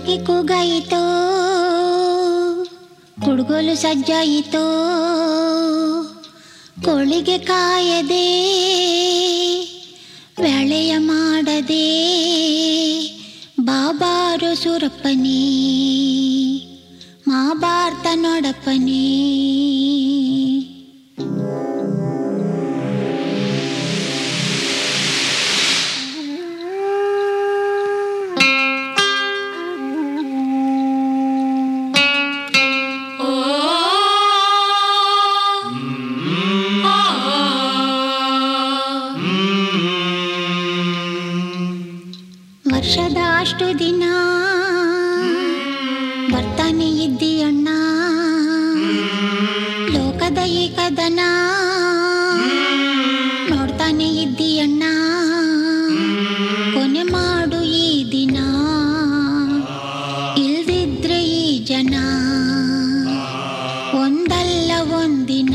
ಪಕ್ಕಿ ಕೂಗಾಯಿತೋ, ಕುಡುಗೋಲು ಸಜ್ಜಾಯಿತೋ, ಕೋಳಿಗೆ ಕಾಯದೆ ವ್ಯಾಳೆಯ ಮಾಡದೆ ಬಾಬಾರು ಸುರಪ್ಪನೇ ಮಹಾಭಾರತ ನೋಡಪ್ಪನೇ. ವರ್ಷದ ಅಷ್ಟು ದಿನ ಬರ್ತಾನೆ ಇದ್ದೀಯಣ್ಣ, ಲೋಕದ ಏಕದನ ನೋಡ್ತಾನೆ ಇದ್ದೀಯಣ್ಣ, ಕೊನೆ ಮಾಡು ಈ ದಿನ, ಇಲ್ದಿದ್ರೆ ಈ ಜನ ಒಂದಲ್ಲ ಒಂದಿನ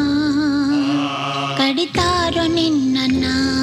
ಕಡಿತಾರೋ ನಿನ್ನನ್ನ.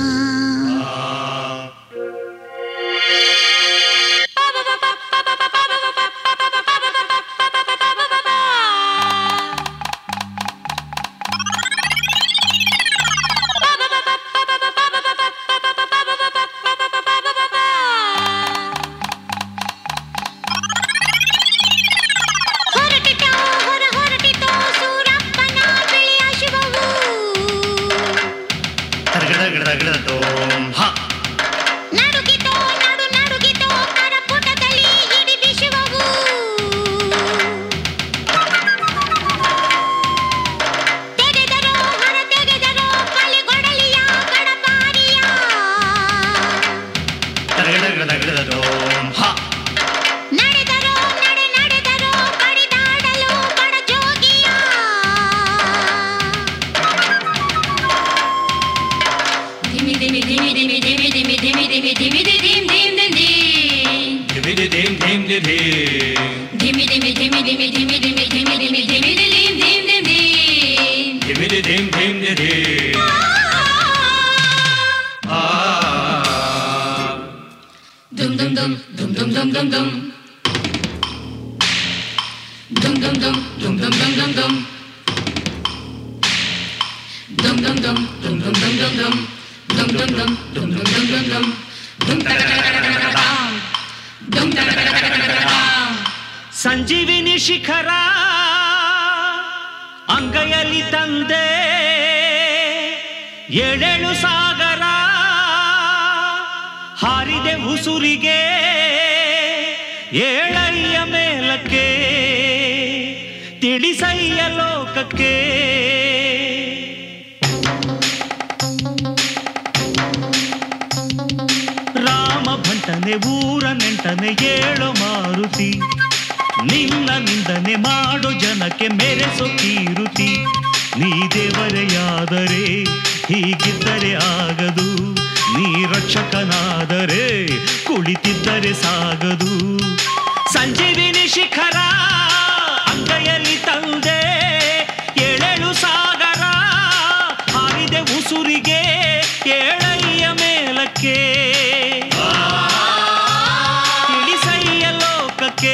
ಸಂಜೀವಿನಿ ಶಿಖರ ಅಂಗೈಯಲ್ಲಿ ತಂದೆ, ಏಳೇಳು ಸಾಗರ ಹಾರಿದೆ ಉಸುರಿಗೆ, ಏಳಯ್ಯ ಮೇಲಕ್ಕೆ ತಿಳಿಸಯ್ಯ ಲೋಕಕ್ಕೆ. ರಾಮ ಭಂಟನೆ ಊರ ನೆಂಟನೆ ಏಳೋ ಮಾರುತಿ, ನಿನ್ನ ನಿಂದನೆ ಮಾಡೋ ಜನಕ್ಕೆ ಮೆರೆಸೋ ಕೀರುತಿ. ನೀ ದೇವರೆಯಾದರೆ ಹೀಗಿದ್ದರೆ ಆಗದು, ನೀ ರಕ್ಷಕನಾದರೆ ಕುಳಿತಿದ್ದರೆ ಸಾಗದು. ಸಂಜೀವಿನಿ ಶಿಖರ ಅಂಗೈಯಲ್ಲಿ ತಂದೆ, ಏಳೇಳು ಸಾಗರ ಹಾರಿದೆ ಉಸುರಿಗೆ, ಏಳಯ್ಯ ಮೇಲಕ್ಕೆ ತಿಳಿಸಯ್ಯ ಲೋಕಕ್ಕೆ.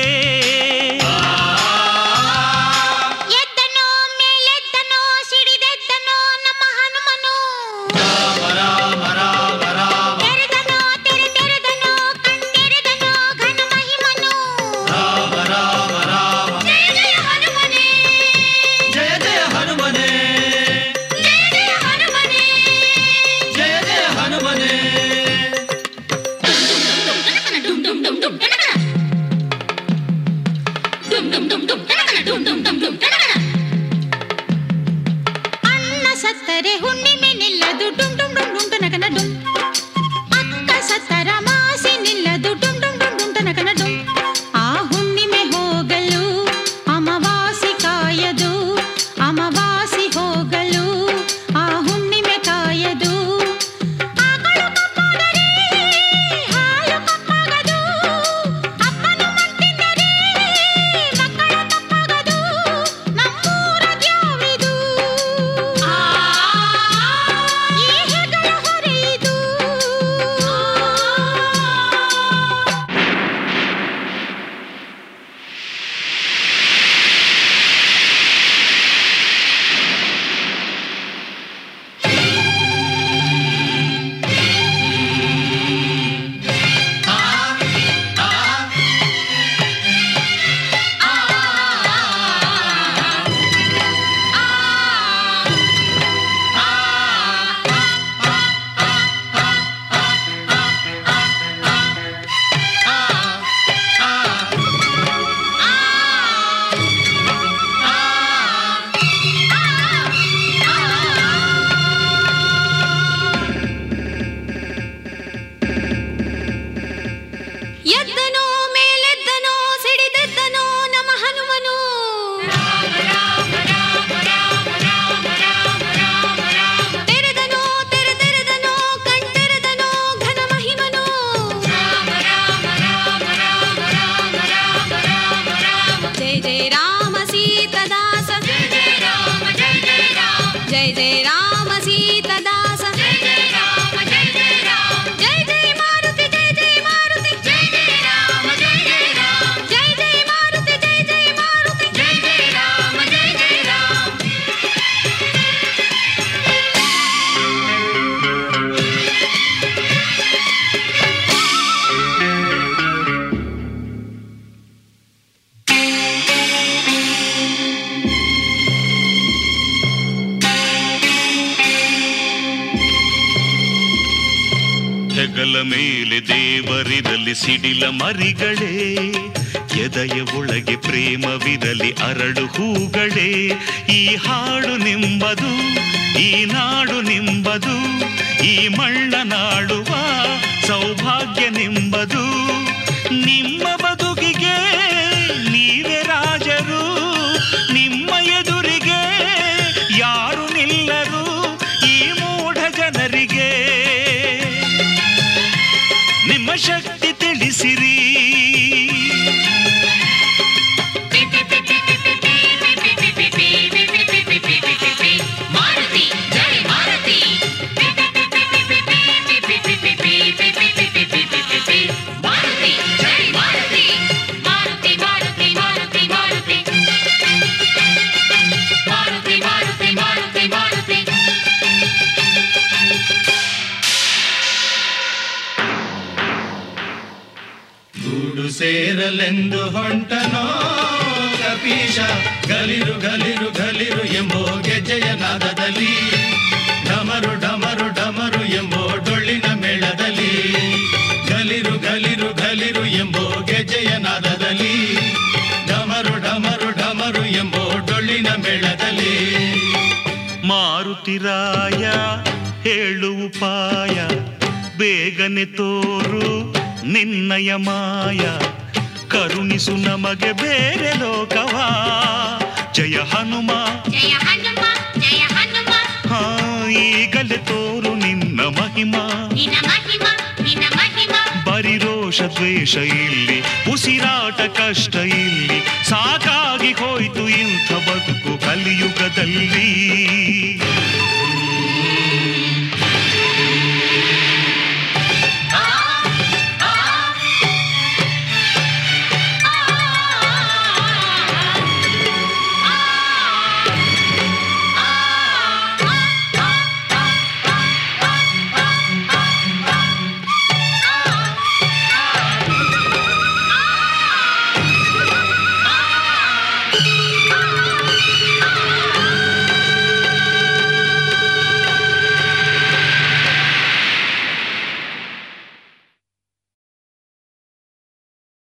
ಮೇಲೆ ದೇವರಿರಲಿ ಸಿಡಿಲ ಮರಿಗಳೇ, ಎದೆಯ ಒಳಗೆ ಪ್ರೇಮವಿರಲಿ ಅರಳು ಹೂಗಳೇ. ಈ ಹಾಡು ನಿಂಬದು, ಈ ನಾಡು ನಿಂಬದು, ಈ ಮಣ್ಣ ನಾಡುವ ಸೌಭಾಗ್ಯ ನಿಂಬದು. ನಿಮ್ಮ ಬದುಕಿಗೆ ನೀವೇ ರಾಜರು, ನಿಮ್ಮ ಎದುರಿಗೆ ಯಾರು ನಿಲ್ಲರು. ಈ ಮೂಢ ಜನರಿಗೆ ನಿಮ್ಮ ಶಕ್ತಿ ತಿಳಿಸಿರಿ. ಸೇರಲೆಂದು ಹೊಂಟನೋ ಕಪೀಶ, ಗಲಿರು ಗಲಿರು ಗಲಿರು ಎಂಬೋ ಗೆಜ್ಜೆಯ ನಾದದಲ್ಲಿ, ಡಮರು ಡಮರು ಡಮರು ಎಂಬೋ ಡೊಳ್ಳಿನ ಮೇಳದಲ್ಲಿ, ಗಲಿರು ಗಲಿರು ಗಲಿರು ಎಂಬೋ ಗೆಜ್ಜೆಯ ನಾದದಲ್ಲಿ, ಡಮರು ಡಮರು ಡಮರು ಎಂಬೋ ಡೊಳ್ಳಿನ ಮೇಳದಲ್ಲಿ. ಮಾರುತಿರಾಯ ಹೇಳು ಉಪಾಯ, ಬೇಗನೆ ತೋರು ನಿನ್ನಯ ಮಾಯ, ಕರುಣಿಸು ನಮಗೆ ಬೇರೆ ಲೋಕವಾ. ಜಯ ಹನುಮ ಜಯ ಹನುಮ ಜಯ ಹನುಮ, ಹಾ ಈಗಲೇ ತೋರು ನಿನ್ನ ಮಹಿಮಾ. ನಿನ್ನ ಮಹಿಮಾ ನಿನ್ನ ಮಹಿಮಾ. ಬರಿ ರೋಷ ದ್ವೇಷ ಇಲ್ಲಿ, ಉಸಿರಾಟ ಕಷ್ಟ ಇಲ್ಲಿ, ಸಾಕಾಗಿ ಹೋಯ್ತು ಇಂಥ ಬದುಕು ಕಲಿಯುಗದಲ್ಲಿ.